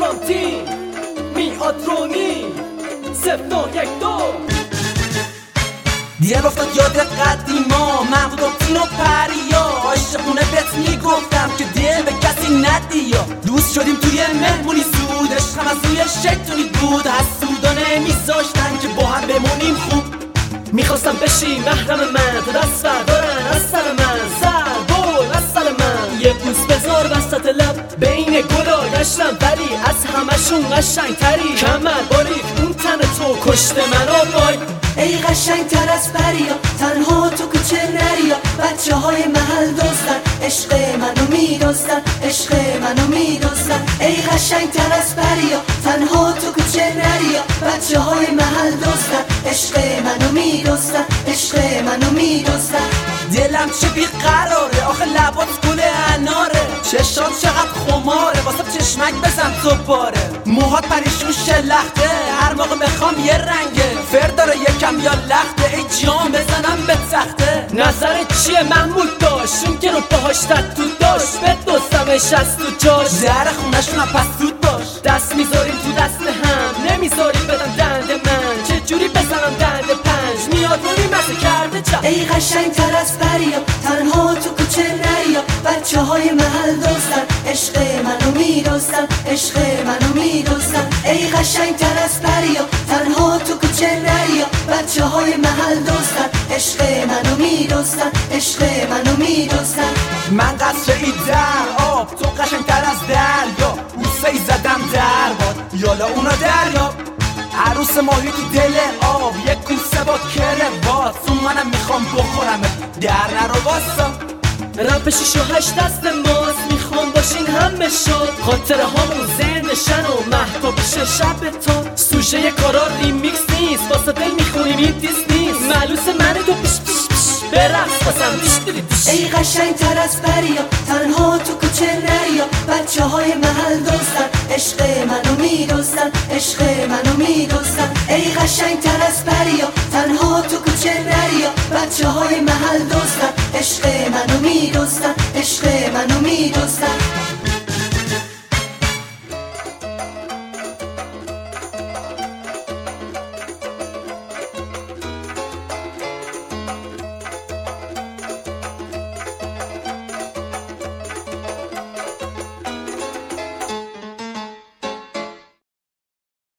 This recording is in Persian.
تیم میاد رونی 0-9-1-2 دیگه افتاد یاد قدیما محمود و تین و پریا عاشقونه بهت میگفتم که دل به کسی ندیا دوست شدیم توی مهمونی زود عشقم از روی شیطونی بود حسودا نمیذاشتن که با هم بمونیم خوب میخواستم بشی محرم من تو دست بردارن از سر من سر بول از سر من یه بوس بذار وسط لب بین گلا گشتم ولی از همشون قشنگتری کمر باریک اون تن تو کشته منو وای ای قشنگ تر از پریا تنها تو کوچه نریا بچه های محل دزدن عشق منو میدزدن عشق منو میدزدن ای قشنگ تر از پریا تنها تو کوچه نریا بچه های محل دزدن عشق منو میدزدن عشق منو میدزدن دلم چه بیقراره آخه لبات گل اناره چشات چقدر خماره واسه چشمک بزن تو باره موهات پریشون شلخته هر موقع بخوام یه رنگه فر داره یکم یا لخته ای جان بزنم به تخته نظرت چیه محمود داشت اون که رو پاهاش تتو داشت به دوستمش از تو جاش در خونشون هم پس زود باش دست میذاریم تو دست هم نمیذاریم بدن دنده من چه جوری بزنم دنده پنج میاد رو مزه کرده چه ای قشنگ تر از پریا تنها تو کوچه نریا بچه های محل دزدن عشق منو میدزدن عشق منو میدزدن ای قشنگ تر از پریا تنها تو کوچه نریا بچه های محل دزدن عشق منو میدزدن عشق منو میدزدن من قصری در آب تو قشنگ تر از دریا بوسه ای زدم در باد یالا اونا دریا عروس ماهی تو دل آب یک کوسه با کروات تو منم میخوام بخورم در نرو واسا رپ 6 و 8 دست ماست میخوام باشین همه شاد خاطره هامون زندشن و محتاب بشه شب تا سوژه کارا ریمیکس نیست واسه دل میخونیم این دیس نیست معلوس منه تو پیش پیش پیش برقص باسم دیش دیلی دیش ای قشنگ تر از پریا تنها تو کوچه نریا بچه های محل دزدن عشق منو میدزدن عشق منو میدزدن ای قشنگ تر از پریا تنها تو کوچه نریا بچه های محل دزدن عشق منو میدزدن عشق منو میدزدن